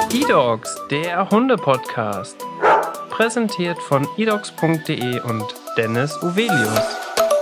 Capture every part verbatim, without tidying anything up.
eDogs, der Hunde-Podcast. Präsentiert von edogs punkt de und Dennis Uvelius.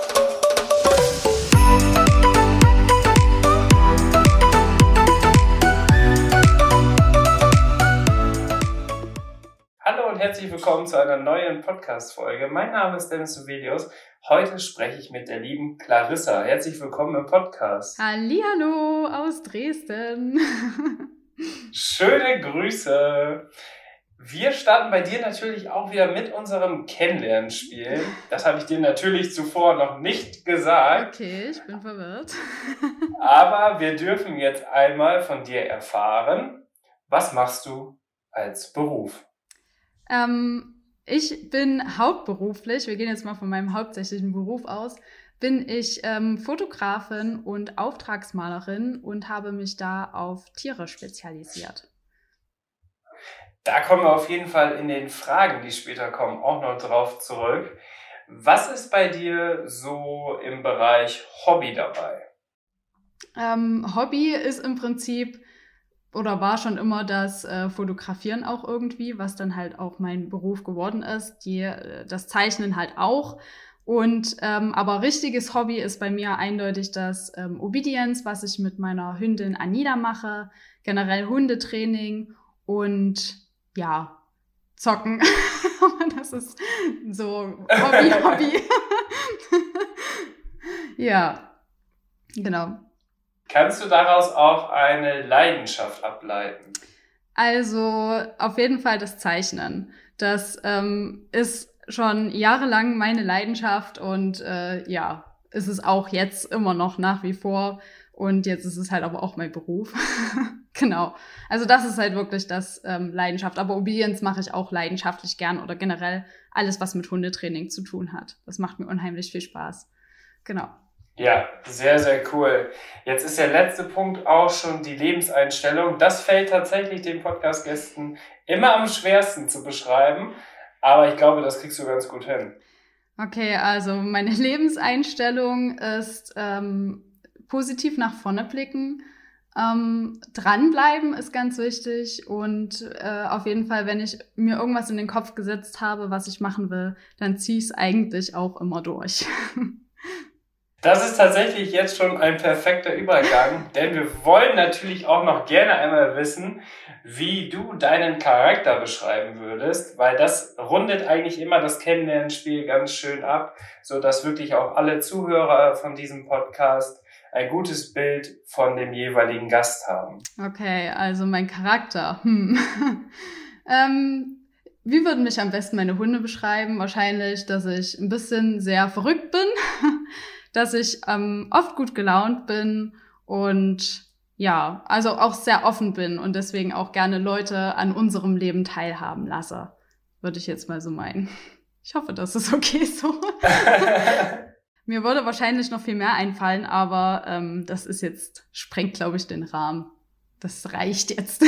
Hallo und herzlich willkommen zu einer neuen Podcast-Folge. Mein Name ist Dennis Uvelius. Heute spreche ich mit der lieben Clarissa. Herzlich willkommen im Podcast. Hallihallo aus Dresden. Schöne Grüße. Wir starten bei dir natürlich auch wieder mit unserem Kennenlernspiel. Das habe ich dir natürlich zuvor noch nicht gesagt. Okay, ich bin verwirrt. Aber wir dürfen jetzt einmal von dir erfahren, was machst du als Beruf? Ähm, ich bin hauptberuflich, wir gehen jetzt mal von meinem hauptsächlichen Beruf aus, bin ich ähm, Fotografin und Auftragsmalerin und habe mich da auf Tiere spezialisiert. Da kommen wir auf jeden Fall in den Fragen, die später kommen, auch noch drauf zurück. Was ist bei dir so im Bereich Hobby dabei? Ähm, Hobby ist im Prinzip oder war schon immer das äh, Fotografieren auch irgendwie, was dann halt auch mein Beruf geworden ist, die, äh, das Zeichnen halt auch. Und ähm, aber richtiges Hobby ist bei mir eindeutig das ähm, Obedience, was ich mit meiner Hündin Anida mache, generell Hundetraining und ja, zocken. Das ist so Hobby, Hobby. Ja, genau. Kannst du daraus auch eine Leidenschaft ableiten? Also auf jeden Fall das Zeichnen. Das ähm, ist schon jahrelang meine Leidenschaft und äh, ja, ist es auch jetzt immer noch nach wie vor. Und jetzt ist es halt aber auch mein Beruf. Genau. Also das ist halt wirklich das ähm, Leidenschaft. Aber Obedience mache ich auch leidenschaftlich gern oder generell alles, was mit Hundetraining zu tun hat. Das macht mir unheimlich viel Spaß. Genau. Ja, sehr, sehr cool. Jetzt ist der letzte Punkt auch schon die Lebenseinstellung. Das fällt tatsächlich den Podcast-Gästen immer am schwersten zu beschreiben. Aber ich glaube, das kriegst du ganz gut hin. Okay, also meine Lebenseinstellung ist ähm, positiv nach vorne blicken. Ähm, dranbleiben ist ganz wichtig und äh, auf jeden Fall, wenn ich mir irgendwas in den Kopf gesetzt habe, was ich machen will, dann ziehe ich es eigentlich auch immer durch. Das ist tatsächlich jetzt schon ein perfekter Übergang, denn wir wollen natürlich auch noch gerne einmal wissen, wie du deinen Charakter beschreiben würdest, weil das rundet eigentlich immer das Kennenlernspiel ganz schön ab, so dass wirklich auch alle Zuhörer von diesem Podcast ein gutes Bild von dem jeweiligen Gast haben. Okay, also mein Charakter. Hm. ähm, wie würden mich am besten meine Hunde beschreiben? Wahrscheinlich, dass ich ein bisschen sehr verrückt bin, dass ich ähm, oft gut gelaunt bin und ja, also auch sehr offen bin und deswegen auch gerne Leute an unserem Leben teilhaben lasse. Würde ich jetzt mal so meinen. Ich hoffe, das ist okay so. Mir würde wahrscheinlich noch viel mehr einfallen, aber ähm, das ist jetzt, sprengt, glaube ich, den Rahmen. Das reicht jetzt.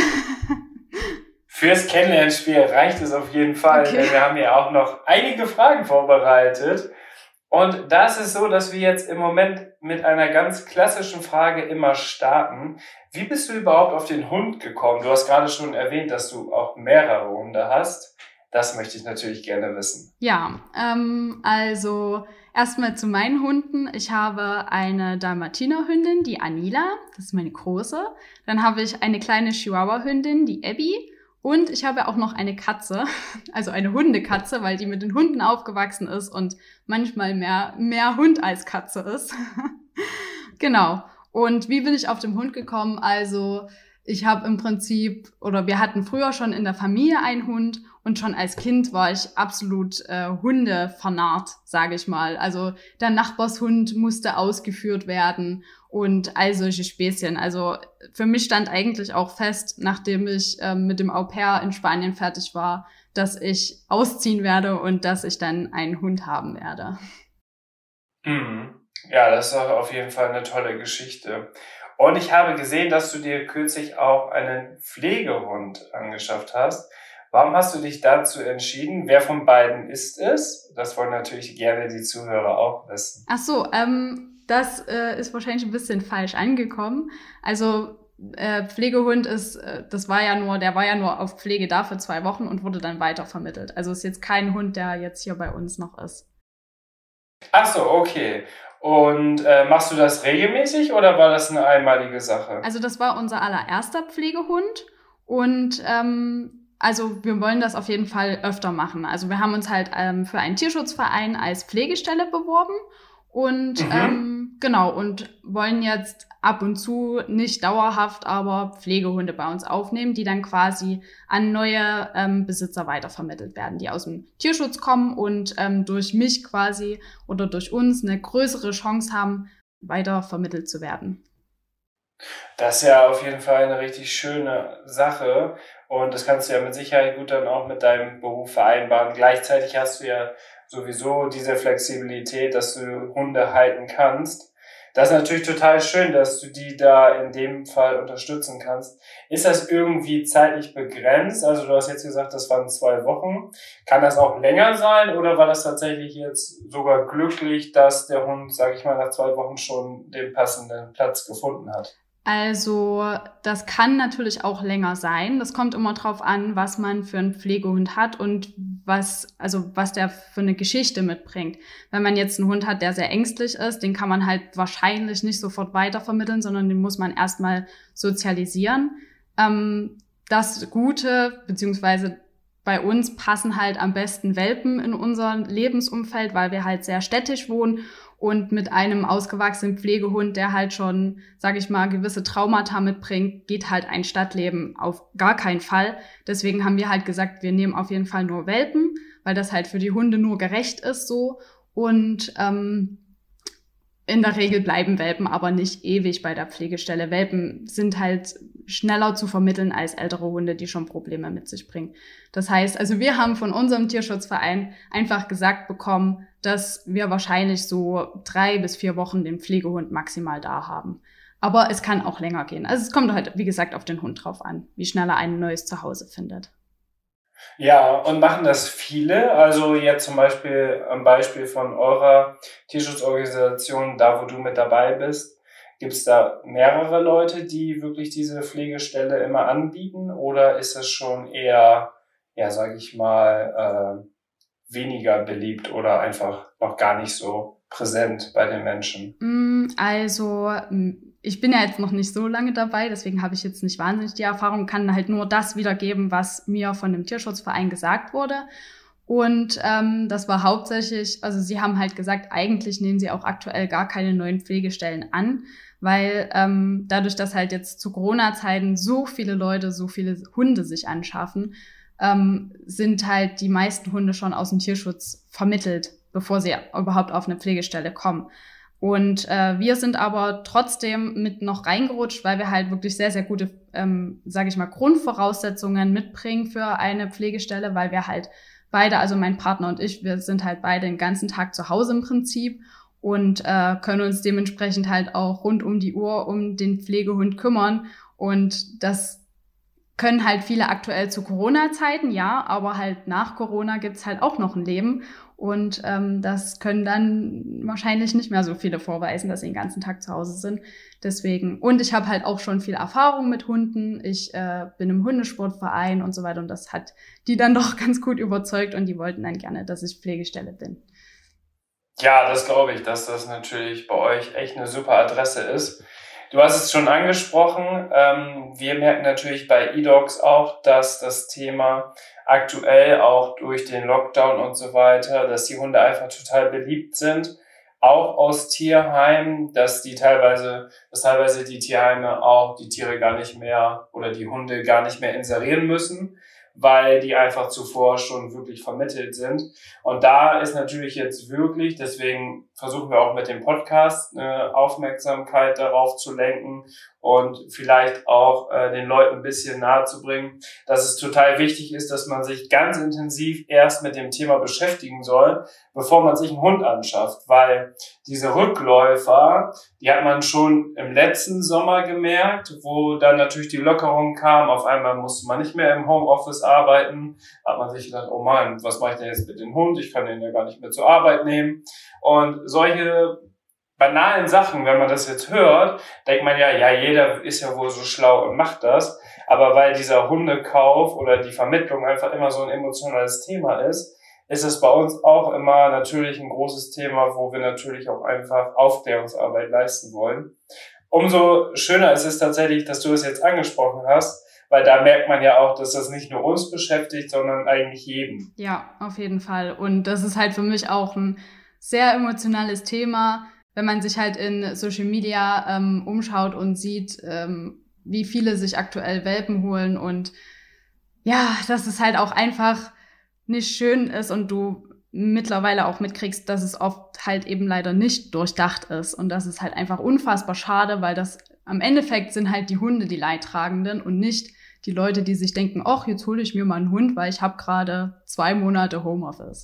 Fürs Kennenlernspiel reicht es auf jeden Fall, okay. Denn wir haben ja auch noch einige Fragen vorbereitet. Und da ist es so, dass wir jetzt im Moment mit einer ganz klassischen Frage immer starten. Wie bist du überhaupt auf den Hund gekommen? Du hast gerade schon erwähnt, dass du auch mehrere Hunde hast. Das möchte ich natürlich gerne wissen. Ja, ähm, also erstmal zu meinen Hunden. Ich habe eine Dalmatiner-Hündin, die Anila, das ist meine große. Dann habe ich eine kleine Chihuahua-Hündin, die Abby. Und ich habe auch noch eine Katze, also eine Hundekatze, weil die mit den Hunden aufgewachsen ist und manchmal mehr, mehr Hund als Katze ist. Genau. Und wie bin ich auf den Hund gekommen? Also ich habe im Prinzip, oder wir hatten früher schon in der Familie einen Hund und schon als Kind war ich absolut äh, Hunde-vernarrt, sage ich mal. Also der Nachbarshund musste ausgeführt werden und all solche Späßchen. Also für mich stand eigentlich auch fest, nachdem ich ähm, mit dem Au-pair in Spanien fertig war, dass ich ausziehen werde und dass ich dann einen Hund haben werde. Mhm. Ja, das ist auch auf jeden Fall eine tolle Geschichte. Und ich habe gesehen, dass du dir kürzlich auch einen Pflegehund angeschafft hast. Warum hast du dich dazu entschieden? Wer von beiden ist es? Das wollen natürlich gerne die Zuhörer auch wissen. Ach so, ähm, das äh, ist wahrscheinlich ein bisschen falsch angekommen. Also äh, Pflegehund ist, äh, das war ja nur, der war ja nur auf Pflege da für zwei Wochen und wurde dann weitervermittelt. Also ist jetzt kein Hund, der jetzt hier bei uns noch ist. Ach so, okay. Und äh, machst du das regelmäßig oder war das eine einmalige Sache? Also das war unser allererster Pflegehund und ähm, also wir wollen das auf jeden Fall öfter machen. Also wir haben uns halt ähm, für einen Tierschutzverein als Pflegestelle beworben und Mhm. ähm, genau und wollen jetzt ab und zu nicht dauerhaft, aber Pflegehunde bei uns aufnehmen, die dann quasi an neue ähm, Besitzer weitervermittelt werden, die aus dem Tierschutz kommen und ähm, durch mich quasi oder durch uns eine größere Chance haben, weitervermittelt zu werden. Das ist ja auf jeden Fall eine richtig schöne Sache und das kannst du ja mit Sicherheit gut dann auch mit deinem Beruf vereinbaren. Gleichzeitig hast du ja sowieso diese Flexibilität, dass du Hunde halten kannst. Das ist natürlich total schön, dass du die da in dem Fall unterstützen kannst. Ist das irgendwie zeitlich begrenzt? Also du hast jetzt gesagt, das waren zwei Wochen. Kann das auch länger sein oder war das tatsächlich jetzt sogar glücklich, dass der Hund, sage ich mal, nach zwei Wochen schon den passenden Platz gefunden hat? Also das kann natürlich auch länger sein. Das kommt immer drauf an, was man für einen Pflegehund hat und was, also was der für eine Geschichte mitbringt. Wenn man jetzt einen Hund hat, der sehr ängstlich ist, den kann man halt wahrscheinlich nicht sofort weitervermitteln, sondern den muss man erstmal sozialisieren. Ähm, das Gute, beziehungsweise bei uns passen halt am besten Welpen in unser Lebensumfeld, weil wir halt sehr städtisch wohnen. Und mit einem ausgewachsenen Pflegehund, der halt schon, sage ich mal, gewisse Traumata mitbringt, geht halt ein Stadtleben auf gar keinen Fall. Deswegen haben wir halt gesagt, wir nehmen auf jeden Fall nur Welpen, weil das halt für die Hunde nur gerecht ist so. Und ähm, in der Regel bleiben Welpen aber nicht ewig bei der Pflegestelle. Welpen sind halt schneller zu vermitteln als ältere Hunde, die schon Probleme mit sich bringen. Das heißt, also wir haben von unserem Tierschutzverein einfach gesagt bekommen, dass wir wahrscheinlich so drei bis vier Wochen den Pflegehund maximal da haben. Aber es kann auch länger gehen. Also es kommt halt, wie gesagt, auf den Hund drauf an, wie schnell er ein neues Zuhause findet. Ja, und machen das viele? Also jetzt zum Beispiel am Beispiel von eurer Tierschutzorganisation, da wo du mit dabei bist, gibt es da mehrere Leute, die wirklich diese Pflegestelle immer anbieten? Oder ist es schon eher, ja, sage ich mal, äh, weniger beliebt oder einfach noch gar nicht so präsent bei den Menschen? Also ich bin ja jetzt noch nicht so lange dabei, deswegen habe ich jetzt nicht wahnsinnig die Erfahrung, kann halt nur das wiedergeben, was mir von dem Tierschutzverein gesagt wurde. Und ähm, das war hauptsächlich, also sie haben halt gesagt, eigentlich nehmen sie auch aktuell gar keine neuen Pflegestellen an, weil ähm, dadurch, dass halt jetzt zu Corona-Zeiten so viele Leute, so viele Hunde sich anschaffen, ähm, sind halt die meisten Hunde schon aus dem Tierschutz vermittelt, bevor sie überhaupt auf eine Pflegestelle kommen. Und äh, wir sind aber trotzdem mit noch reingerutscht, weil wir halt wirklich sehr, sehr gute, ähm, sage ich mal, Grundvoraussetzungen mitbringen für eine Pflegestelle, weil wir halt beide, also mein Partner und ich, wir sind halt beide den ganzen Tag zu Hause im Prinzip und äh, können uns dementsprechend halt auch rund um die Uhr um den Pflegehund kümmern. Und das können halt viele aktuell zu Corona-Zeiten, ja, aber halt nach Corona gibt's halt auch noch ein Leben. Und ähm, das können dann wahrscheinlich nicht mehr so viele vorweisen, dass sie den ganzen Tag zu Hause sind. Deswegen, und ich habe halt auch schon viel Erfahrung mit Hunden. Ich äh, bin im Hundesportverein und so weiter. Und das hat die dann doch ganz gut überzeugt und die wollten dann gerne, dass ich Pflegestelle bin. Ja, das glaube ich, dass das natürlich bei euch echt eine super Adresse ist. Du hast es schon angesprochen. Ähm, wir merken natürlich bei eDogs auch, dass das Thema aktuell auch durch den Lockdown und so weiter, dass die Hunde einfach total beliebt sind, auch aus Tierheimen, dass die teilweise, dass teilweise die Tierheime auch die Tiere gar nicht mehr oder die Hunde gar nicht mehr inserieren müssen, weil die einfach zuvor schon wirklich vermittelt sind. Und da ist natürlich jetzt wirklich, deswegen versuchen wir auch mit dem Podcast eine Aufmerksamkeit darauf zu lenken und vielleicht auch äh, den Leuten ein bisschen nahezubringen, dass es total wichtig ist, dass man sich ganz intensiv erst mit dem Thema beschäftigen soll, bevor man sich einen Hund anschafft, weil diese Rückläufer, die hat man schon im letzten Sommer gemerkt, wo dann natürlich die Lockerung kam, auf einmal musste man nicht mehr im Homeoffice arbeiten, hat man sich gedacht, oh Mann, was mache ich denn jetzt mit dem Hund, ich kann den ja gar nicht mehr zur Arbeit nehmen und solche banalen Sachen, wenn man das jetzt hört, denkt man ja, ja, jeder ist ja wohl so schlau und macht das. Aber weil dieser Hundekauf oder die Vermittlung einfach immer so ein emotionales Thema ist, ist es bei uns auch immer natürlich ein großes Thema, wo wir natürlich auch einfach Aufklärungsarbeit leisten wollen. Umso schöner ist es tatsächlich, dass du es jetzt angesprochen hast, weil da merkt man ja auch, dass das nicht nur uns beschäftigt, sondern eigentlich jeden. Ja, auf jeden Fall. Und das ist halt für mich auch ein sehr emotionales Thema, wenn man sich halt in Social Media ähm, umschaut und sieht, ähm, wie viele sich aktuell Welpen holen und ja, dass es halt auch einfach nicht schön ist und du mittlerweile auch mitkriegst, dass es oft halt eben leider nicht durchdacht ist und das ist halt einfach unfassbar schade, weil das am Endeffekt sind halt die Hunde die Leidtragenden und nicht die Leute, die sich denken, ach, jetzt hole ich mir mal einen Hund, weil ich habe gerade zwei Monate Homeoffice.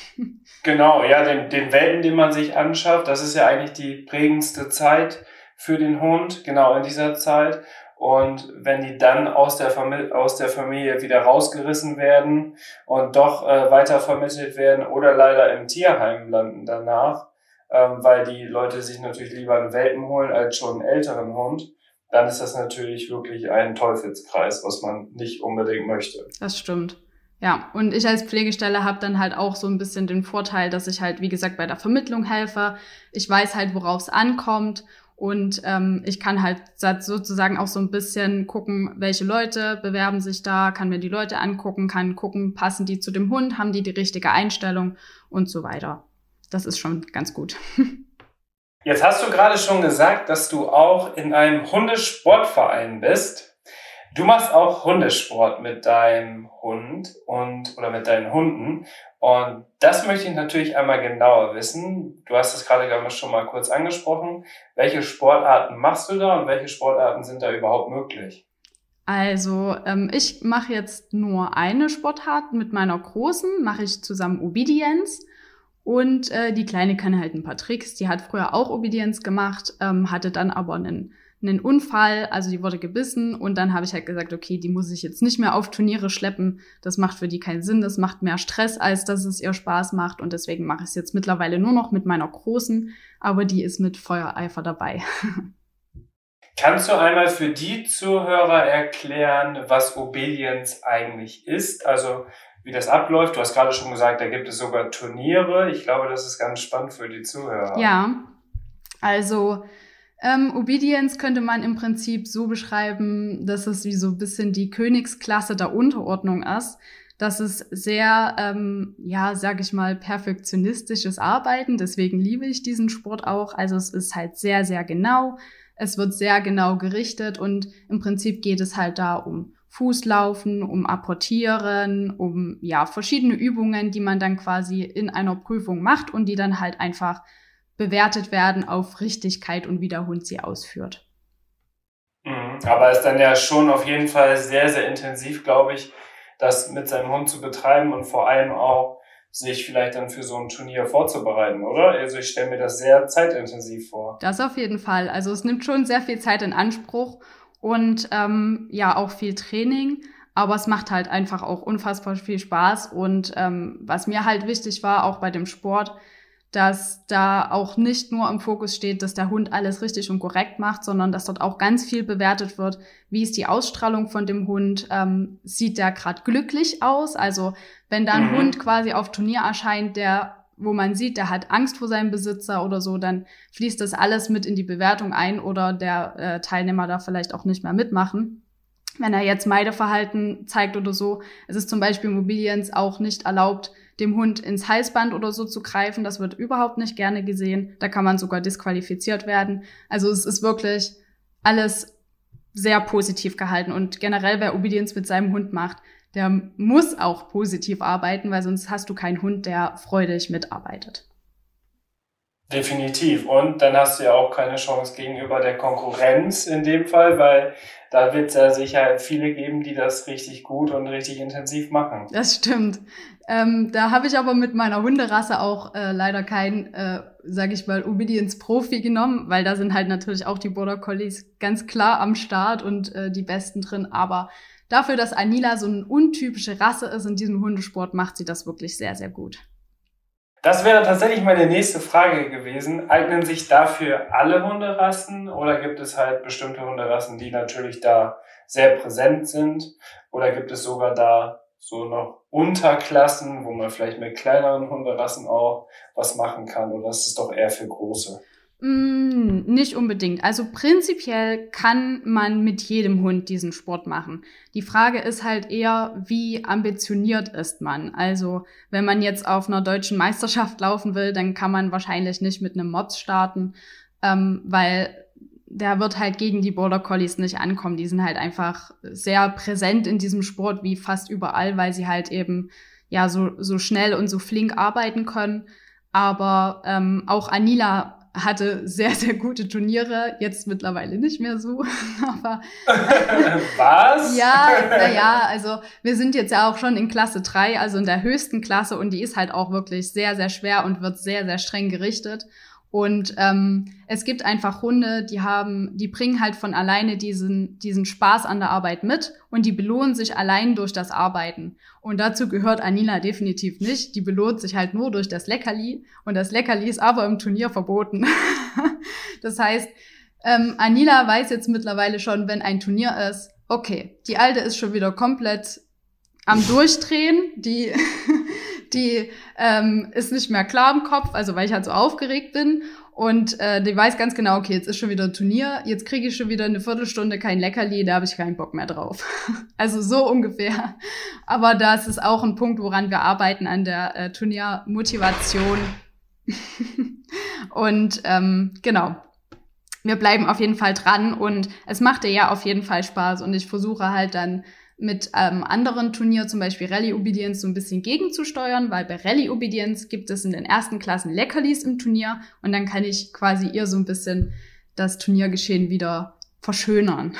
Genau, ja, den, den Welpen, den man sich anschafft, das ist ja eigentlich die prägendste Zeit für den Hund, genau in dieser Zeit. Und wenn die dann aus der Familie, aus der Familie wieder rausgerissen werden und doch äh, weitervermittelt werden oder leider im Tierheim landen danach, ähm, weil die Leute sich natürlich lieber einen Welpen holen als schon einen älteren Hund, dann ist das natürlich wirklich ein Teufelskreis, was man nicht unbedingt möchte. Das stimmt. Ja, und ich als Pflegestelle habe dann halt auch so ein bisschen den Vorteil, dass ich halt, wie gesagt, bei der Vermittlung helfe. Ich weiß halt, worauf es ankommt und ähm, ich kann halt sozusagen auch so ein bisschen gucken, welche Leute bewerben sich da, kann mir die Leute angucken, kann gucken, passen die zu dem Hund, haben die die richtige Einstellung und so weiter. Das ist schon ganz gut. Jetzt hast du gerade schon gesagt, dass du auch in einem Hundesportverein bist. Du machst auch Hundesport mit deinem Hund und oder mit deinen Hunden. Und das möchte ich natürlich einmal genauer wissen. Du hast es gerade schon mal kurz angesprochen. Welche Sportarten machst du da und welche Sportarten sind da überhaupt möglich? Also ähm, ich mache jetzt nur eine Sportart. Mit meiner Großen mache ich zusammen Obedience. Und äh, die Kleine kann halt ein paar Tricks. Die hat früher auch Obedience gemacht, ähm, hatte dann aber einen, einen Unfall, also die wurde gebissen. Und dann habe ich halt gesagt, okay, die muss ich jetzt nicht mehr auf Turniere schleppen. Das macht für die keinen Sinn, das macht mehr Stress, als dass es ihr Spaß macht. Und deswegen mache ich es jetzt mittlerweile nur noch mit meiner Großen, aber die ist mit Feuereifer dabei. Kannst du einmal für die Zuhörer erklären, was Obedience eigentlich ist? Also wie das abläuft. Du hast gerade schon gesagt, da gibt es sogar Turniere. Ich glaube, das ist ganz spannend für die Zuhörer. Ja, also ähm, Obedience könnte man im Prinzip so beschreiben, dass es wie so ein bisschen die Königsklasse der Unterordnung ist. Das ist sehr, ähm, ja, sag ich mal, perfektionistisches Arbeiten. Deswegen liebe ich diesen Sport auch. Also es ist halt sehr, sehr genau. Es wird sehr genau gerichtet und im Prinzip geht es halt da um Fußlaufen, um Apportieren, um ja verschiedene Übungen, die man dann quasi in einer Prüfung macht und die dann halt einfach bewertet werden auf Richtigkeit und wie der Hund sie ausführt. Mhm, aber ist dann ja schon auf jeden Fall sehr, sehr intensiv, glaube ich, das mit seinem Hund zu betreiben und vor allem auch sich vielleicht dann für so ein Turnier vorzubereiten, oder? Also ich stelle mir das sehr zeitintensiv vor. Das auf jeden Fall. Also es nimmt schon sehr viel Zeit in Anspruch und ähm, ja auch viel Training, aber es macht halt einfach auch unfassbar viel Spaß und ähm, was mir halt wichtig war, auch bei dem Sport, dass da auch nicht nur im Fokus steht, dass der Hund alles richtig und korrekt macht, sondern dass dort auch ganz viel bewertet wird, wie ist die Ausstrahlung von dem Hund, ähm, sieht der gerade glücklich aus, also wenn da ein mhm. Hund quasi auf Turnier erscheint, der wo man sieht, der hat Angst vor seinem Besitzer oder so, dann fließt das alles mit in die Bewertung ein oder der äh, Teilnehmer darf vielleicht auch nicht mehr mitmachen. Wenn er jetzt Meideverhalten zeigt oder so, es ist zum Beispiel im Obedience auch nicht erlaubt, dem Hund ins Halsband oder so zu greifen. Das wird überhaupt nicht gerne gesehen. Da kann man sogar disqualifiziert werden. Also es ist wirklich alles sehr positiv gehalten. Und generell, wer Obedience mit seinem Hund macht, der muss auch positiv arbeiten, weil sonst hast du keinen Hund, der freudig mitarbeitet. Definitiv. Und dann hast du ja auch keine Chance gegenüber der Konkurrenz in dem Fall, weil da wird es ja sicher viele geben, die das richtig gut und richtig intensiv machen. Das stimmt. Ähm, da habe ich aber mit meiner Hunderasse auch äh, leider keinen, äh, sage ich mal, Obedience-Profi genommen, weil da sind halt natürlich auch die Border Collies ganz klar am Start und äh, die Besten drin. Aber dafür, dass Anila so eine untypische Rasse ist in diesem Hundesport, macht sie das wirklich sehr, sehr gut. Das wäre tatsächlich meine nächste Frage gewesen. Eignen sich dafür alle Hunderassen oder gibt es halt bestimmte Hunderassen, die natürlich da sehr präsent sind? Oder gibt es sogar da so noch Unterklassen, wo man vielleicht mit kleineren Hunderassen auch was machen kann? Oder ist es doch eher für große? Mm, nicht unbedingt. Also prinzipiell kann man mit jedem Hund diesen Sport machen. Die Frage ist halt eher, wie ambitioniert ist man? Also wenn man jetzt auf einer deutschen Meisterschaft laufen will, dann kann man wahrscheinlich nicht mit einem Mops starten, ähm, weil der wird halt gegen die Border Collies nicht ankommen. Die sind halt einfach sehr präsent in diesem Sport wie fast überall, weil sie halt eben ja so so schnell und so flink arbeiten können. Aber ähm, auch Anila hatte sehr, sehr gute Turniere, jetzt mittlerweile nicht mehr so, aber Was? ja, naja, also wir sind jetzt ja auch schon in Klasse drei, also in der höchsten Klasse und die ist halt auch wirklich sehr, sehr schwer und wird sehr, sehr streng gerichtet. Und ähm, es gibt einfach Hunde, die haben, die bringen halt von alleine diesen diesen Spaß an der Arbeit mit und die belohnen sich allein durch das Arbeiten. Und dazu gehört Anila definitiv nicht. Die belohnt sich halt nur durch das Leckerli und das Leckerli ist aber im Turnier verboten. Das heißt, ähm, Anila weiß jetzt mittlerweile schon, wenn ein Turnier ist, okay, die Alte ist schon wieder komplett am Durchdrehen, die die ähm, ist nicht mehr klar im Kopf, also weil ich halt so aufgeregt bin und äh, die weiß ganz genau, okay, jetzt ist schon wieder ein Turnier, jetzt kriege ich schon wieder eine Viertelstunde kein Leckerli, da habe ich keinen Bock mehr drauf. Also so ungefähr. Aber das ist auch ein Punkt, woran wir arbeiten, an der äh, Turniermotivation. Und ähm, genau, wir bleiben auf jeden Fall dran und es macht dir ja auf jeden Fall Spaß und ich versuche halt dann mit ähm, anderen Turnier, zum Beispiel Rallye Obedience, so ein bisschen gegenzusteuern, weil bei Rallye Obedience gibt es in den ersten Klassen Leckerlis im Turnier und dann kann ich quasi ihr so ein bisschen das Turniergeschehen wieder verschönern.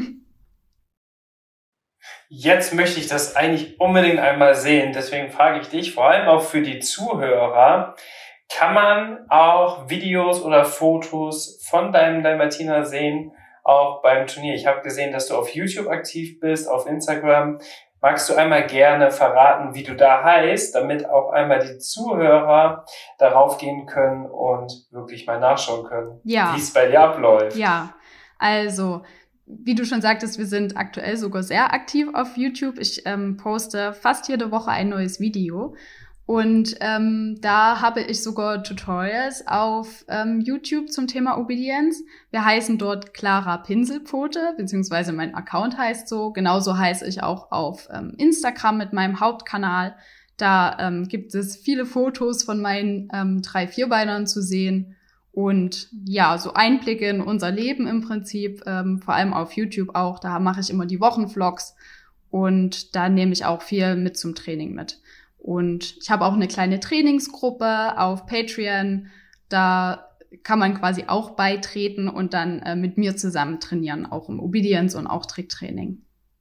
Jetzt möchte ich das eigentlich unbedingt einmal sehen, deswegen frage ich dich, vor allem auch für die Zuhörer, kann man auch Videos oder Fotos von deinem Dalmatiner sehen, auch beim Turnier? Ich habe gesehen, dass du auf YouTube aktiv bist, auf Instagram. Magst du einmal gerne verraten, wie du da heißt, damit auch einmal die Zuhörer darauf gehen können und wirklich mal nachschauen können, ja. wie es bei dir abläuft? Ja, also wie du schon sagtest, wir sind aktuell sogar sehr aktiv auf YouTube. Ich ähm, poste fast jede Woche ein neues Video. Und ähm, da habe ich sogar Tutorials auf ähm, YouTube zum Thema Obedience. Wir heißen dort Clara Pinselpfote, beziehungsweise mein Account heißt so. Genauso heiße ich auch auf ähm, Instagram mit meinem Hauptkanal. Da ähm, gibt es viele Fotos von meinen ähm, drei Vierbeinern zu sehen. Und ja, so Einblicke in unser Leben im Prinzip, ähm, vor allem auf YouTube auch. Da mache ich immer die Wochenvlogs und da nehme ich auch viel mit zum Training mit. Und ich habe auch eine kleine Trainingsgruppe auf Patreon. Da kann man quasi auch beitreten und dann äh, mit mir zusammen trainieren, auch im Obedience und auch Tricktraining.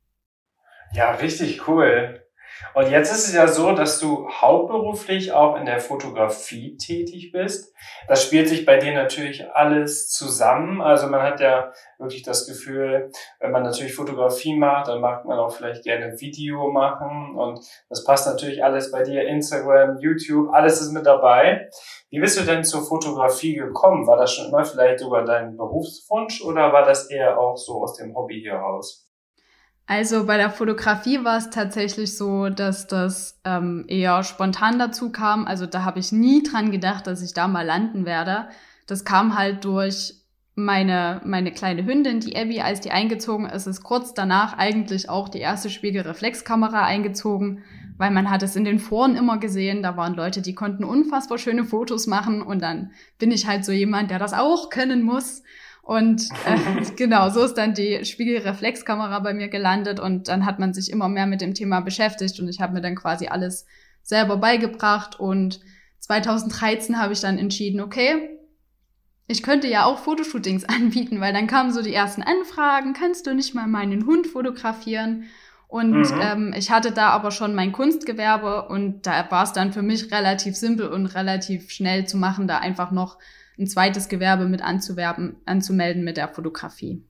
Ja, richtig cool. Und jetzt ist es ja so, dass du hauptberuflich auch in der Fotografie tätig bist. Das spielt sich bei dir natürlich alles zusammen. Also man hat ja wirklich das Gefühl, wenn man natürlich Fotografie macht, dann mag man auch vielleicht gerne Video machen. Und das passt natürlich alles bei dir. Instagram, YouTube, alles ist mit dabei. Wie bist du denn zur Fotografie gekommen? War das schon immer vielleicht sogar dein Berufswunsch oder war das eher auch so aus dem Hobby heraus? Also bei der Fotografie war es tatsächlich so, dass das ähm, eher spontan dazu kam. Also da habe ich nie dran gedacht, dass ich da mal landen werde. Das kam halt durch meine meine kleine Hündin, die Abby, als die eingezogen ist, ist kurz danach eigentlich auch die erste Spiegelreflexkamera eingezogen, weil man hat es in den Foren immer gesehen. Da waren Leute, die konnten unfassbar schöne Fotos machen und dann bin ich halt so jemand, der das auch können muss. Und äh, genau, so ist dann die Spiegelreflexkamera bei mir gelandet und dann hat man sich immer mehr mit dem Thema beschäftigt und ich habe mir dann quasi alles selber beigebracht und zwanzig dreizehn habe ich dann entschieden, okay, ich könnte ja auch Fotoshootings anbieten, weil dann kamen so die ersten Anfragen, kannst du nicht mal meinen Hund fotografieren? Und mhm. ähm, ich hatte da aber schon mein Kunstgewerbe und da war es dann für mich relativ simpel und relativ schnell zu machen, da einfach noch ein zweites Gewerbe mit anzuwerben, anzumelden mit der Fotografie.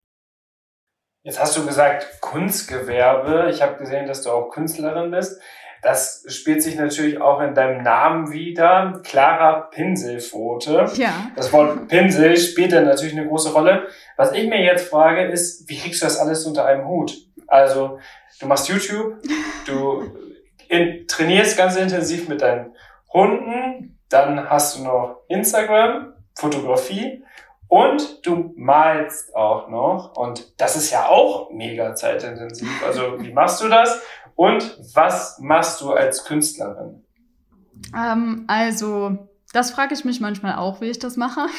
Jetzt hast du gesagt Kunstgewerbe. Ich habe gesehen, dass du auch Künstlerin bist. das spielt sich natürlich auch in deinem Namen wieder. Clara Pinselpfote. Ja. Das Wort Pinsel spielt dann natürlich eine große Rolle. Was ich mir jetzt frage, ist, wie kriegst du das alles unter einem Hut? Also, du machst YouTube, du in, trainierst ganz intensiv mit deinen Hunden, dann hast du noch Instagram, Fotografie und du malst auch noch. Und das ist ja auch mega zeitintensiv. Also, wie machst du das? Und was machst du als Künstlerin? Ähm, also, das frage ich mich manchmal auch, wie ich das mache.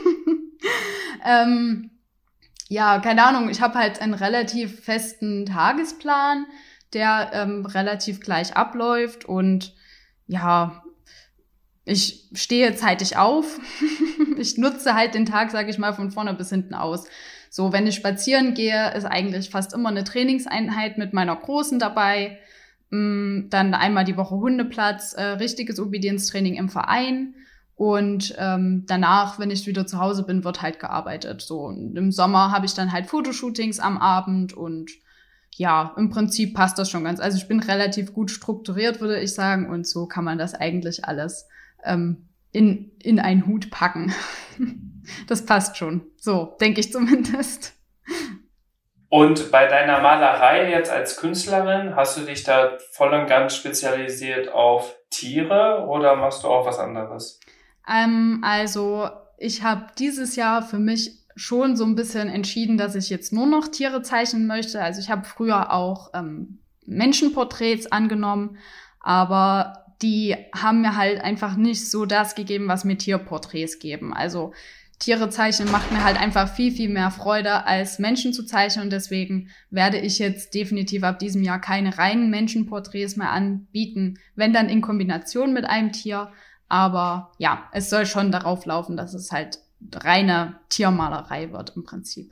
ähm, ja, keine Ahnung, ich habe halt einen relativ festen Tagesplan, der ähm, relativ gleich abläuft und ja, ich stehe zeitig auf. Ich nutze halt den Tag, sage ich mal, von vorne bis hinten aus. So, wenn ich spazieren gehe, ist eigentlich fast immer eine Trainingseinheit mit meiner Großen dabei. Dann einmal die Woche Hundeplatz, äh, richtiges Obedienztraining im Verein. Und ähm, danach, wenn ich wieder zu Hause bin, wird halt gearbeitet. So, und im Sommer habe ich dann halt Fotoshootings am Abend und ja, im Prinzip passt das schon ganz. Also ich bin relativ gut strukturiert, würde ich sagen. Und so kann man das eigentlich alles ähm, in, in einen Hut packen. Das passt schon. So, denke ich zumindest. Und bei deiner Malerei jetzt als Künstlerin, hast du dich da voll und ganz spezialisiert auf Tiere oder machst du auch was anderes? Ähm, also ich habe dieses Jahr für mich schon so ein bisschen entschieden, dass ich jetzt nur noch Tiere zeichnen möchte. Also ich habe früher auch ähm, Menschenporträts angenommen, aber die haben mir halt einfach nicht so das gegeben, was mir Tierporträts geben. Also Tiere zeichnen macht mir halt einfach viel, viel mehr Freude, als Menschen zu zeichnen. Und deswegen werde ich jetzt definitiv ab diesem Jahr keine reinen Menschenporträts mehr anbieten, wenn dann in Kombination mit einem Tier. Aber ja, es soll schon darauf laufen, dass es halt reine Tiermalerei wird im Prinzip.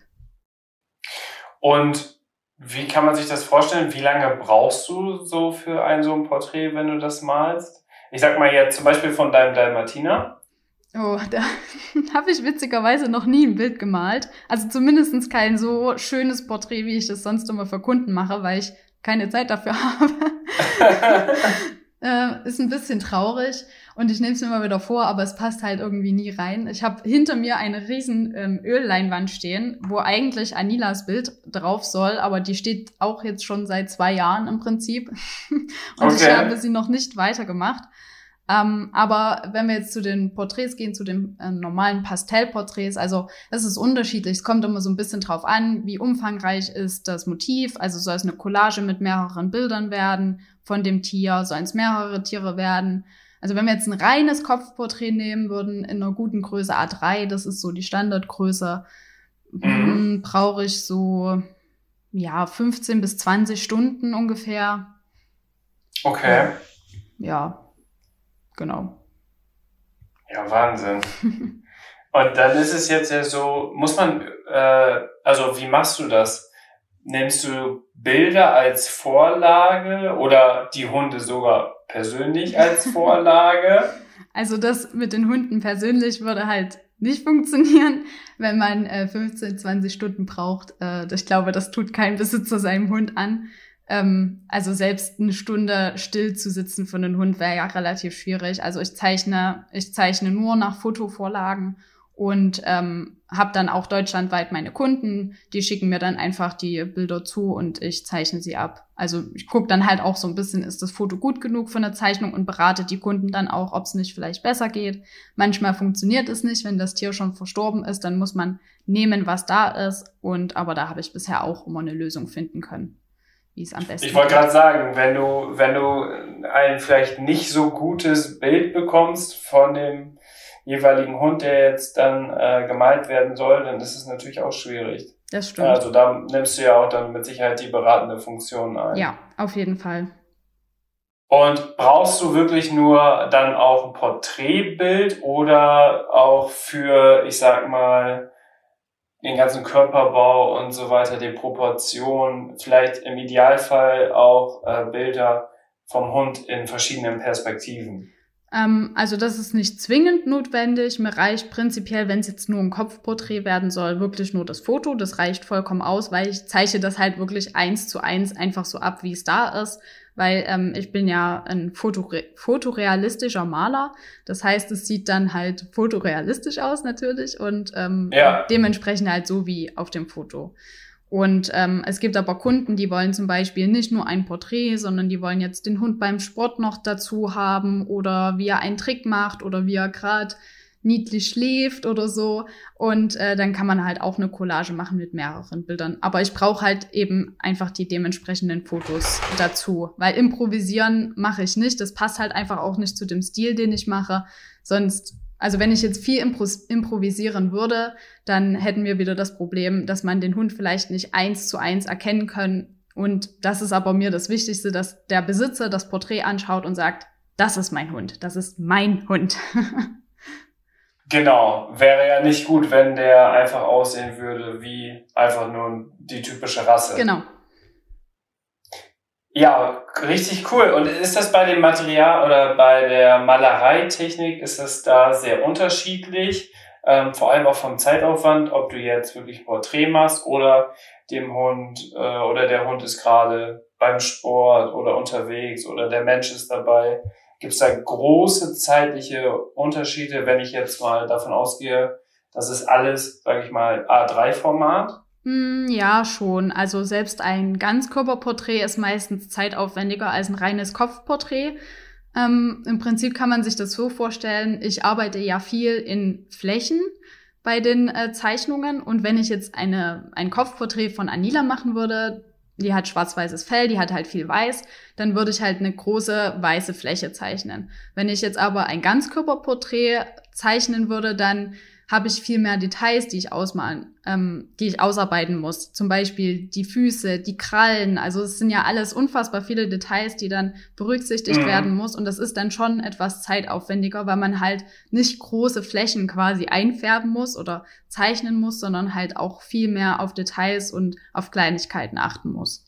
Und wie kann man sich das vorstellen? Wie lange brauchst du so für ein so ein Porträt, wenn du das malst? Ich sag mal jetzt zum Beispiel von deinem Dalmatiner. Oh, da habe ich witzigerweise noch nie ein Bild gemalt. Also zumindest kein so schönes Porträt, wie ich das sonst immer für Kunden mache, weil ich keine Zeit dafür habe. äh, ist ein bisschen traurig und ich nehme es mir mal wieder vor, aber es passt halt irgendwie nie rein. Ich habe hinter mir eine riesen ähm, Ölleinwand stehen, wo eigentlich Anilas Bild drauf soll, aber die steht auch jetzt schon seit zwei Jahren im Prinzip. Und okay. Ich habe sie noch nicht weitergemacht. Ähm, aber wenn wir jetzt zu den Porträts gehen, zu den äh, normalen Pastellporträts, also das ist unterschiedlich. Es kommt immer so ein bisschen drauf an, wie umfangreich ist das Motiv. Also soll es eine Collage mit mehreren Bildern werden von dem Tier, sollen es mehrere Tiere werden. Also wenn wir jetzt ein reines Kopfporträt nehmen würden, in einer guten Größe A drei, das ist so die Standardgröße, mhm. brauche ich so ja fünfzehn bis zwanzig Stunden ungefähr. Okay. Ja. Genau. Ja, Wahnsinn. Und dann ist es jetzt ja so, muss man, äh, also wie machst du das? Nimmst du Bilder als Vorlage oder die Hunde sogar persönlich als Vorlage? Also das mit den Hunden persönlich würde halt nicht funktionieren, wenn man äh, fünfzehn, zwanzig Stunden braucht. Äh, ich glaube, das tut kein Besitzer seinem Hund an. Ähm, also selbst eine Stunde still zu sitzen für einen Hund wäre ja relativ schwierig. Also ich zeichne, ich zeichne nur nach Fotovorlagen und ähm, habe dann auch deutschlandweit meine Kunden, die schicken mir dann einfach die Bilder zu und ich zeichne sie ab. Also ich gucke dann halt auch so ein bisschen, ist das Foto gut genug für eine Zeichnung und berate die Kunden dann auch, ob es nicht vielleicht besser geht. Manchmal funktioniert es nicht, wenn das Tier schon verstorben ist, dann muss man nehmen, was da ist. Und aber da habe ich bisher auch immer eine Lösung finden können, wie es am besten Ich wollte gerade sagen, wenn du, wenn du ein vielleicht nicht so gutes Bild bekommst von dem jeweiligen Hund, der jetzt dann äh, gemalt werden soll, dann ist es natürlich auch schwierig. Das stimmt. Also da nimmst du ja auch dann mit Sicherheit die beratende Funktion ein. Ja, auf jeden Fall. Und brauchst du wirklich nur dann auch ein Porträtbild oder auch für, ich sag mal, den ganzen Körperbau und so weiter, die Proportionen, vielleicht im Idealfall auch äh, Bilder vom Hund in verschiedenen Perspektiven? Ähm, also das ist nicht zwingend notwendig. Mir reicht prinzipiell, wenn es jetzt nur ein Kopfporträt werden soll, wirklich nur das Foto. Das reicht vollkommen aus, weil ich zeichne das halt wirklich eins zu eins einfach so ab, wie es da ist. weil ähm, ich bin ja ein Fotore- fotorealistischer Maler. Das heißt, es sieht dann halt fotorealistisch aus natürlich und ähm, Ja. dementsprechend halt so wie auf dem Foto. Und ähm, es gibt aber Kunden, die wollen zum Beispiel nicht nur ein Porträt, sondern die wollen jetzt den Hund beim Sport noch dazu haben oder wie er einen Trick macht oder wie er gerade niedlich schläft oder so. Und äh, dann kann man halt auch eine Collage machen mit mehreren Bildern. Aber ich brauche halt eben einfach die dementsprechenden Fotos dazu. Weil improvisieren mache ich nicht. Das passt halt einfach auch nicht zu dem Stil, den ich mache. Sonst, also wenn ich jetzt viel impro- improvisieren würde, dann hätten wir wieder das Problem, dass man den Hund vielleicht nicht eins zu eins erkennen kann. Und das ist aber mir das Wichtigste, dass der Besitzer das Porträt anschaut und sagt, das ist mein Hund, das ist mein Hund. Genau, wäre ja nicht gut, wenn der einfach aussehen würde wie einfach nur die typische Rasse. Genau. Ja, richtig cool. Und ist das bei dem Material oder bei der Malereitechnik, ist das da sehr unterschiedlich? Ähm, vor allem auch vom Zeitaufwand, ob du jetzt wirklich Porträt machst oder dem Hund äh, oder der Hund ist gerade beim Sport oder unterwegs oder der Mensch ist dabei. Gibt es da große zeitliche Unterschiede, wenn ich jetzt mal davon ausgehe, das ist alles, sage ich mal, A drei Format? Mm, ja, schon. Also selbst ein Ganzkörperporträt ist meistens zeitaufwendiger als ein reines Kopfporträt. Ähm, im Prinzip kann man sich das so vorstellen, ich arbeite ja viel in Flächen bei den äh, Zeichnungen und wenn ich jetzt eine ein Kopfporträt von Anila machen würde, die hat schwarz-weißes Fell, die hat halt viel weiß, dann würde ich halt eine große weiße Fläche zeichnen. Wenn ich jetzt aber ein Ganzkörperporträt zeichnen würde, dann habe ich viel mehr Details, die ich ausmalen, ähm, die ich ausarbeiten muss. Zum Beispiel die Füße, die Krallen. Also es sind ja alles unfassbar viele Details, die dann berücksichtigt Mhm. werden muss. Und das ist dann schon etwas zeitaufwendiger, weil man halt nicht große Flächen quasi einfärben muss oder zeichnen muss, sondern halt auch viel mehr auf Details und auf Kleinigkeiten achten muss.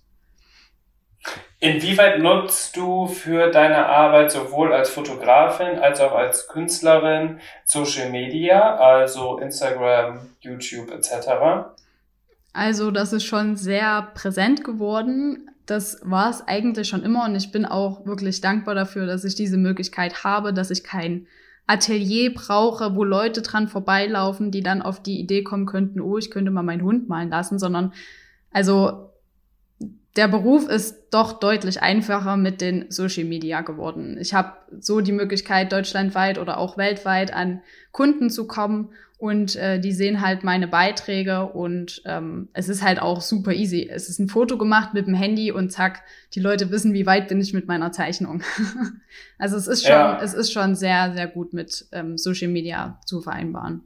Inwieweit nutzt du für deine Arbeit sowohl als Fotografin als auch als Künstlerin Social Media, also Instagram, YouTube et cetera? Also das ist schon sehr präsent geworden. Das war es eigentlich schon immer und ich bin auch wirklich dankbar dafür, dass ich diese Möglichkeit habe, dass ich kein Atelier brauche, wo Leute dran vorbeilaufen, die dann auf die Idee kommen könnten, oh, ich könnte mal meinen Hund malen lassen, sondern also der Beruf ist doch deutlich einfacher mit den Social Media geworden. Ich habe so die Möglichkeit, deutschlandweit oder auch weltweit an Kunden zu kommen und äh, die sehen halt meine Beiträge und ähm, es ist halt auch super easy. Es ist ein Foto gemacht mit dem Handy und zack, die Leute wissen, wie weit bin ich mit meiner Zeichnung. Also es ist schon, Ja. es ist schon sehr, sehr gut mit ähm, Social Media zu vereinbaren.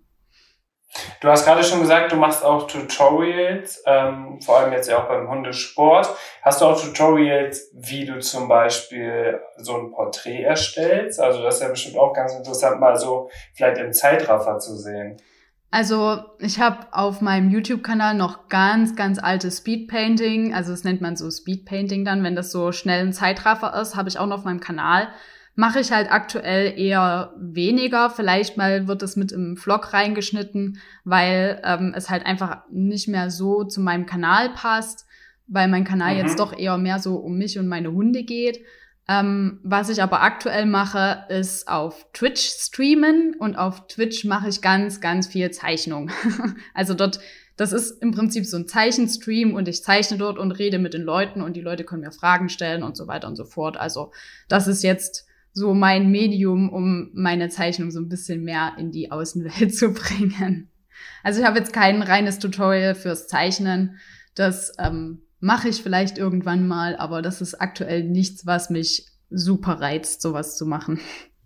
Du hast gerade schon gesagt, du machst auch Tutorials, ähm, vor allem jetzt ja auch beim Hundesport. Hast du auch Tutorials, wie du zum Beispiel so ein Porträt erstellst? Also das ist ja bestimmt auch ganz interessant, mal so vielleicht im Zeitraffer zu sehen. Also ich habe auf meinem YouTube-Kanal noch ganz, ganz altes Speedpainting, also das nennt man so Speedpainting dann, wenn das so schnell ein Zeitraffer ist, habe ich auch noch auf meinem Kanal. Mache ich halt aktuell eher weniger. Vielleicht mal wird es mit im Vlog reingeschnitten, weil ähm, es halt einfach nicht mehr so zu meinem Kanal passt, weil mein Kanal Mhm. jetzt doch eher mehr so um mich und meine Hunde geht. Ähm, was ich aber aktuell mache, ist auf Twitch streamen und auf Twitch mache ich ganz, ganz viel Zeichnung. Also dort, das ist im Prinzip so ein Zeichenstream und ich zeichne dort und rede mit den Leuten und die Leute können mir Fragen stellen und so weiter und so fort. Also das ist jetzt so mein Medium, um meine Zeichnung so ein bisschen mehr in die Außenwelt zu bringen. Also ich habe jetzt kein reines Tutorial fürs Zeichnen. Das ähm, mache ich vielleicht irgendwann mal, aber das ist aktuell nichts, was mich super reizt, sowas zu machen.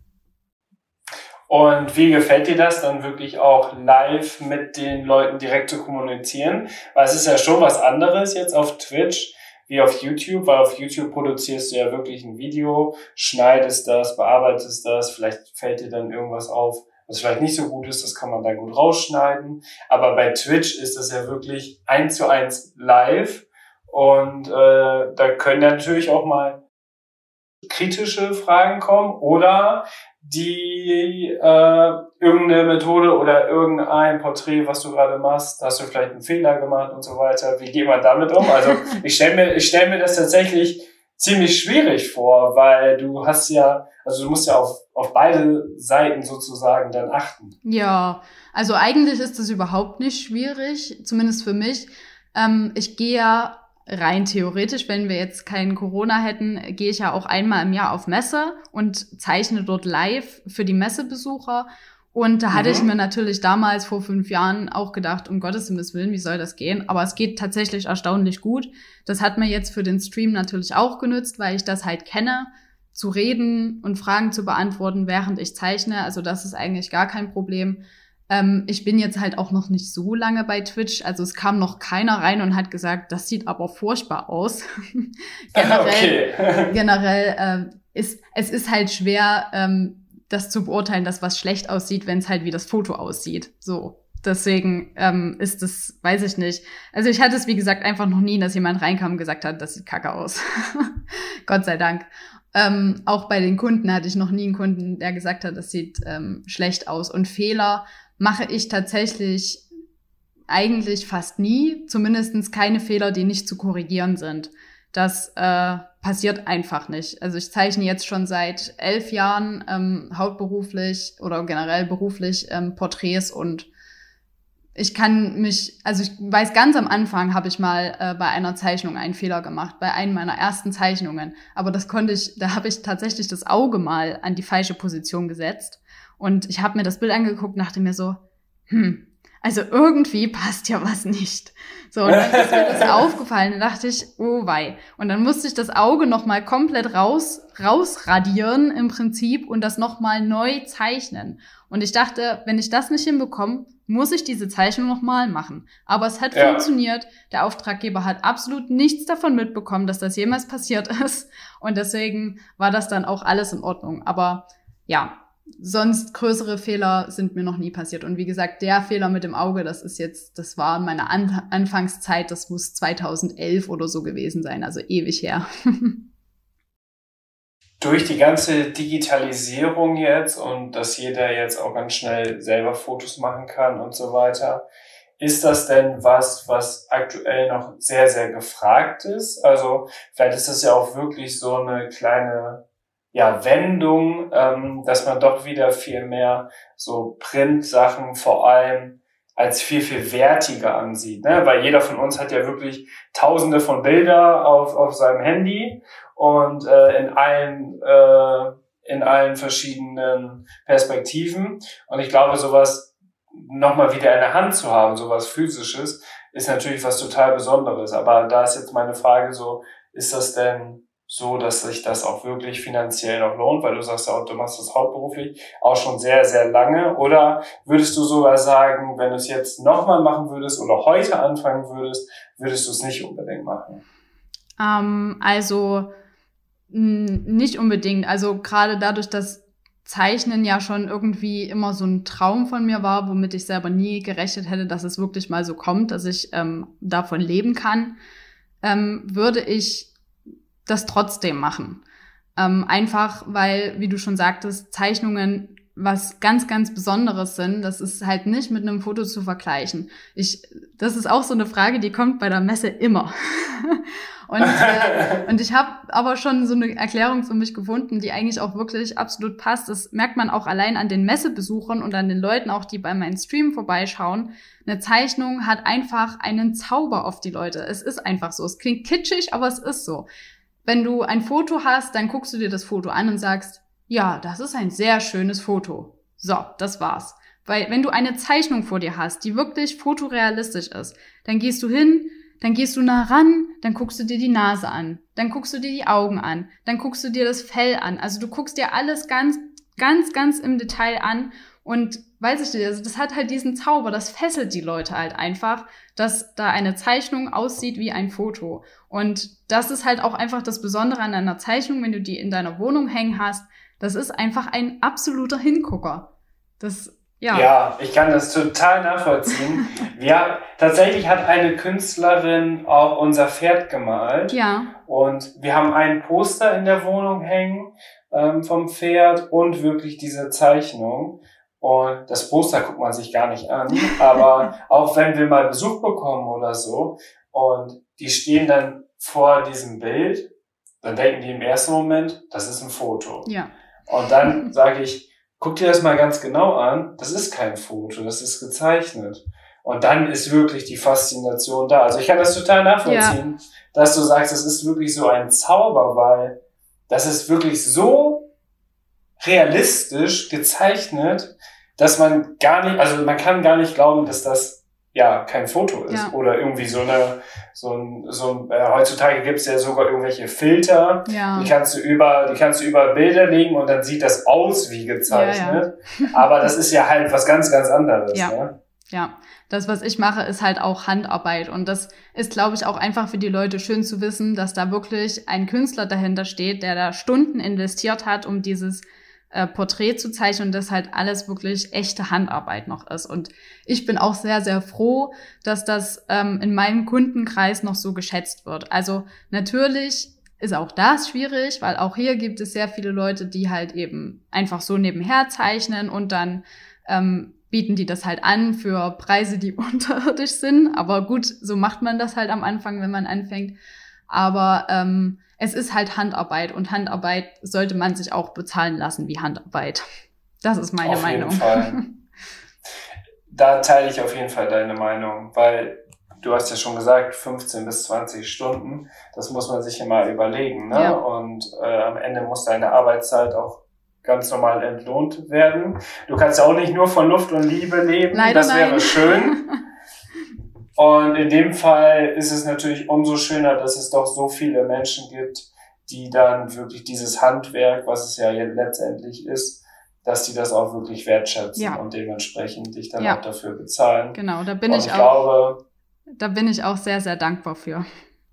Und wie gefällt dir das, dann wirklich auch live mit den Leuten direkt zu kommunizieren? Weil es ist ja schon was anderes jetzt auf Twitch wie auf YouTube, weil auf YouTube produzierst du ja wirklich ein Video, schneidest das, bearbeitest das, vielleicht fällt dir dann irgendwas auf, was vielleicht nicht so gut ist, das kann man dann gut rausschneiden. Aber bei Twitch ist das ja wirklich eins zu eins live und äh, da können natürlich auch mal kritische Fragen kommen oder die äh, irgendeine Methode oder irgendein Porträt, was du gerade machst, hast du vielleicht einen Fehler gemacht und so weiter. Wie geht man damit um? Also ich stelle mir, ich stell mir das tatsächlich ziemlich schwierig vor, weil du hast ja, also du musst ja auf, auf beide Seiten sozusagen dann achten. Ja, also eigentlich ist das überhaupt nicht schwierig, zumindest für mich. Ähm, ich gehe ja rein theoretisch, wenn wir jetzt kein Corona hätten, gehe ich ja auch einmal im Jahr auf Messe und zeichne dort live für die Messebesucher. Und da hatte mhm. ich mir natürlich damals vor fünf Jahren auch gedacht, um Gottes Willen, wie soll das gehen? Aber es geht tatsächlich erstaunlich gut. Das hat mir jetzt für den Stream natürlich auch genützt, weil ich das halt kenne, zu reden und Fragen zu beantworten, während ich zeichne. Also das ist eigentlich gar kein Problem. Ähm, ich bin jetzt halt auch noch nicht so lange bei Twitch. Also es kam noch keiner rein und hat gesagt, das sieht aber furchtbar aus. generell okay. generell ähm, ist es ist halt schwer, ähm, das zu beurteilen, dass was schlecht aussieht, wenn es halt wie das Foto aussieht. So, deswegen ähm, ist das, weiß ich nicht. Also ich hatte es, wie gesagt, einfach noch nie, dass jemand reinkam und gesagt hat, das sieht kacke aus. Gott sei Dank. Ähm, auch bei den Kunden hatte ich noch nie einen Kunden, der gesagt hat, das sieht ähm, schlecht aus. Und Fehler mache ich tatsächlich eigentlich fast nie. Zumindest keine Fehler, die nicht zu korrigieren sind. Das äh, passiert einfach nicht. Also ich zeichne jetzt schon seit elf Jahren ähm, hauptberuflich oder generell beruflich ähm, Porträts und ich kann mich, also ich weiß, ganz am Anfang habe ich mal äh, bei einer Zeichnung einen Fehler gemacht, bei einem meiner ersten Zeichnungen. Aber das konnte ich, da habe ich tatsächlich das Auge mal an die falsche Position gesetzt. Und ich habe mir das Bild angeguckt und dachte mir so, hm, also irgendwie passt ja was nicht. So, und dann ist mir das aufgefallen. Dann dachte ich, oh wei. Und dann musste ich das Auge nochmal komplett raus, rausradieren im Prinzip und das nochmal neu zeichnen. Und ich dachte, wenn ich das nicht hinbekomme, muss ich diese Zeichnung nochmal machen. Aber es hat ja funktioniert. Der Auftraggeber hat absolut nichts davon mitbekommen, dass das jemals passiert ist. Und deswegen war das dann auch alles in Ordnung. Aber ja, sonst größere Fehler sind mir noch nie passiert. Und wie gesagt, der Fehler mit dem Auge, das ist jetzt, das war in meiner An- Anfangszeit, das muss zweitausendelf oder so gewesen sein, also ewig her. Durch die ganze Digitalisierung jetzt und dass jeder jetzt auch ganz schnell selber Fotos machen kann und so weiter, ist das denn was, was aktuell noch sehr, sehr gefragt ist? Also vielleicht ist das ja auch wirklich so eine kleine ja, Wendung, ähm, dass man doch wieder viel mehr so Print-Sachen vor allem als viel, viel wertiger ansieht, ne? Weil jeder von uns hat ja wirklich tausende von Bilder auf, auf seinem Handy und äh, in allen, äh, in allen verschiedenen Perspektiven. Und ich glaube, sowas nochmal wieder in der Hand zu haben, sowas Physisches, ist natürlich was total Besonderes. Aber da ist jetzt meine Frage so, ist das denn so, dass sich das auch wirklich finanziell noch lohnt, weil du sagst ja auch, du machst das hauptberuflich auch schon sehr, sehr lange, oder würdest du sogar sagen, wenn du es jetzt nochmal machen würdest oder heute anfangen würdest, würdest du es nicht unbedingt machen? Ähm, also mh, nicht unbedingt, also gerade dadurch, dass Zeichnen ja schon irgendwie immer so ein Traum von mir war, womit ich selber nie gerechnet hätte, dass es wirklich mal so kommt, dass ich ähm, davon leben kann, ähm, würde ich das trotzdem machen. Ähm, einfach, weil, wie du schon sagtest, Zeichnungen was ganz, ganz Besonderes sind. Das ist halt nicht mit einem Foto zu vergleichen. Ich, das ist auch so eine Frage, die kommt bei der Messe immer. und, äh, und ich habe aber schon so eine Erklärung für mich gefunden, die eigentlich auch wirklich absolut passt. Das merkt man auch allein an den Messebesuchern und an den Leuten auch, die bei meinem Stream vorbeischauen. Eine Zeichnung hat einfach einen Zauber auf die Leute. Es ist einfach so. Es klingt kitschig, aber es ist so. Wenn du ein Foto hast, dann guckst du dir das Foto an und sagst, ja, das ist ein sehr schönes Foto. So, das war's. Weil wenn du eine Zeichnung vor dir hast, die wirklich fotorealistisch ist, dann gehst du hin, dann gehst du nah ran, dann guckst du dir die Nase an, dann guckst du dir die Augen an, dann guckst du dir das Fell an. Also du guckst dir alles ganz, ganz, ganz im Detail an und weiß ich nicht, also das hat halt diesen Zauber, das fesselt die Leute halt einfach, dass da eine Zeichnung aussieht wie ein Foto. Und das ist halt auch einfach das Besondere an einer Zeichnung, wenn du die in deiner Wohnung hängen hast. Das ist einfach ein absoluter Hingucker. Das, ja. Ja, ich kann das total nachvollziehen. Ja, tatsächlich hat eine Künstlerin auch unser Pferd gemalt. Ja. Und wir haben ein Poster in der Wohnung hängen ähm, vom Pferd und wirklich diese Zeichnung. Und das Poster guckt man sich gar nicht an, aber auch wenn wir mal Besuch bekommen oder so und die stehen dann vor diesem Bild, dann denken die im ersten Moment, das ist ein Foto. Ja. Und dann sage ich, guck dir das mal ganz genau an, das ist kein Foto, das ist gezeichnet. Und dann ist wirklich die Faszination da. Also ich kann das total nachvollziehen, ja. dass du sagst, es ist wirklich so ein Zauber, weil das ist wirklich so realistisch gezeichnet, dass man gar nicht, also man kann gar nicht glauben, dass das ja kein Foto ist. Ja. Oder irgendwie so eine, so ein, so ein äh, heutzutage gibt es ja sogar irgendwelche Filter, ja. die kannst du über, die kannst du über Bilder legen und dann sieht das aus wie gezeichnet. Ja, ja. Aber das ist ja halt was ganz, ganz anderes. Ja. Ne? Ja, das, was ich mache, ist halt auch Handarbeit. Und das ist, glaube ich, auch einfach für die Leute schön zu wissen, dass da wirklich ein Künstler dahinter steht, der da Stunden investiert hat, um dieses äh, Porträt zu zeichnen und das halt alles wirklich echte Handarbeit noch ist. Und ich bin auch sehr, sehr froh, dass das ähm, in meinem Kundenkreis noch so geschätzt wird. Also natürlich ist auch das schwierig, weil auch hier gibt es sehr viele Leute, die halt eben einfach so nebenher zeichnen und dann ähm, bieten die das halt an für Preise, die unterirdisch sind. Aber gut, so macht man das halt am Anfang, wenn man anfängt. Aber ähm, es ist halt Handarbeit und Handarbeit sollte man sich auch bezahlen lassen wie Handarbeit. Das ist meine auf Meinung. Jeden Fall. Da teile ich auf jeden Fall deine Meinung, weil du hast ja schon gesagt, fünfzehn bis zwanzig Stunden, das muss man sich immer überlegen, ne? Ja. Und äh, am Ende muss deine Arbeitszeit auch ganz normal entlohnt werden. Du kannst ja auch nicht nur von Luft und Liebe leben. Leider das wäre nein. schön. Und in dem Fall ist es natürlich umso schöner, dass es doch so viele Menschen gibt, die dann wirklich dieses Handwerk, was es ja letztendlich ist, dass die das auch wirklich wertschätzen ja. und dementsprechend dich dann ja. auch dafür bezahlen. Genau, da bin und ich, ich auch, glaube, da bin ich auch sehr, sehr dankbar für.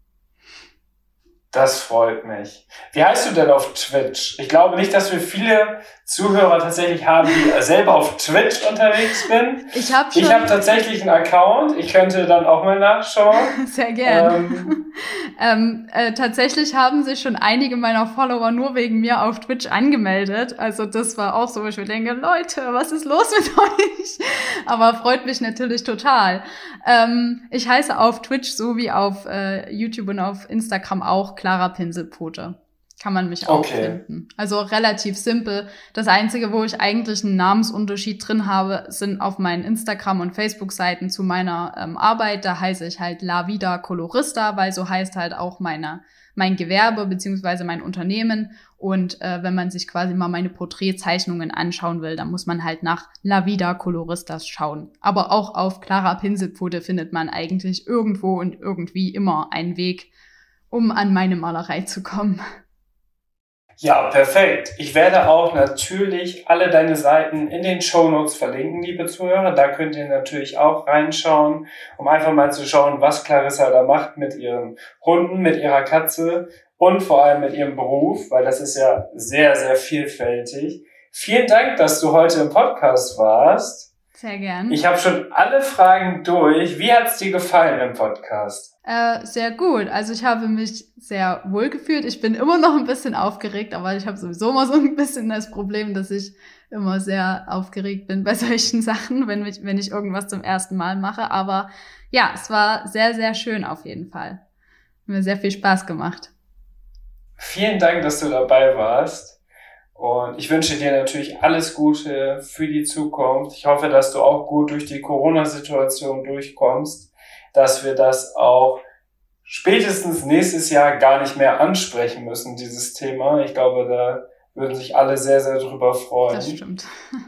Das freut mich. Wie heißt du denn auf Twitch? Ich glaube nicht, dass wir viele Zuhörer tatsächlich haben, die selber auf Twitch unterwegs sind. Ich habe Ich habe tatsächlich einen Account. Ich könnte dann auch mal nachschauen. Sehr gerne. Ähm, ähm, äh, tatsächlich haben sich schon einige meiner Follower nur wegen mir auf Twitch angemeldet. Also das war auch so, wo ich mir denke, Leute, was ist los mit euch? Aber freut mich natürlich total. Ähm, ich heiße auf Twitch so wie auf äh, YouTube und auf Instagram auch Clara Pinselpfote. Kann man mich auch okay. finden. Also relativ simpel. Das Einzige, wo ich eigentlich einen Namensunterschied drin habe, sind auf meinen Instagram- und Facebook-Seiten zu meiner ähm, Arbeit. Da heiße ich halt La Vida Colorista, weil so heißt halt auch meine, mein Gewerbe beziehungsweise mein Unternehmen. Und äh, wenn man sich quasi mal meine Porträtzeichnungen anschauen will, dann muss man halt nach La Vida Coloristas schauen. Aber auch auf Clara Pinselpfote findet man eigentlich irgendwo und irgendwie immer einen Weg, um an meine Malerei zu kommen. Ja, perfekt. Ich werde auch natürlich alle deine Seiten in den Shownotes verlinken, liebe Zuhörer. Da könnt ihr natürlich auch reinschauen, um einfach mal zu schauen, was Clarissa da macht mit ihren Hunden, mit ihrer Katze und vor allem mit ihrem Beruf, weil das ist ja sehr, sehr vielfältig. Vielen Dank, dass du heute im Podcast warst. Sehr gern. Ich habe schon alle Fragen durch. Wie hat's dir gefallen im Podcast? Äh, sehr gut. Also ich habe mich sehr wohl gefühlt. Ich bin immer noch ein bisschen aufgeregt, aber ich habe sowieso immer so ein bisschen das Problem, dass ich immer sehr aufgeregt bin bei solchen Sachen, wenn ich, wenn ich irgendwas zum ersten Mal mache. Aber ja, es war sehr, sehr schön auf jeden Fall. Hat mir sehr viel Spaß gemacht. Vielen Dank, dass du dabei warst. Und ich wünsche dir natürlich alles Gute für die Zukunft. Ich hoffe, dass du auch gut durch die Corona-Situation durchkommst, dass wir das auch spätestens nächstes Jahr gar nicht mehr ansprechen müssen, dieses Thema. Ich glaube, da würden sich alle sehr, sehr drüber freuen. Das stimmt.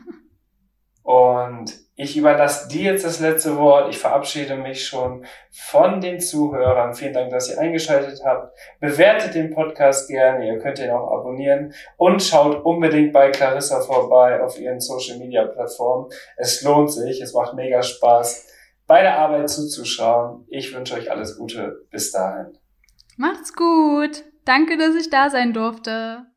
Und ich überlasse dir jetzt das letzte Wort. Ich verabschiede mich schon von den Zuhörern. Vielen Dank, dass ihr eingeschaltet habt. Bewertet den Podcast gerne. Ihr könnt ihn auch abonnieren. Und schaut unbedingt bei Clarissa vorbei auf ihren Social-Media-Plattformen. Es lohnt sich. Es macht mega Spaß, bei der Arbeit zuzuschauen. Ich wünsche euch alles Gute. Bis dahin. Macht's gut. Danke, dass ich da sein durfte.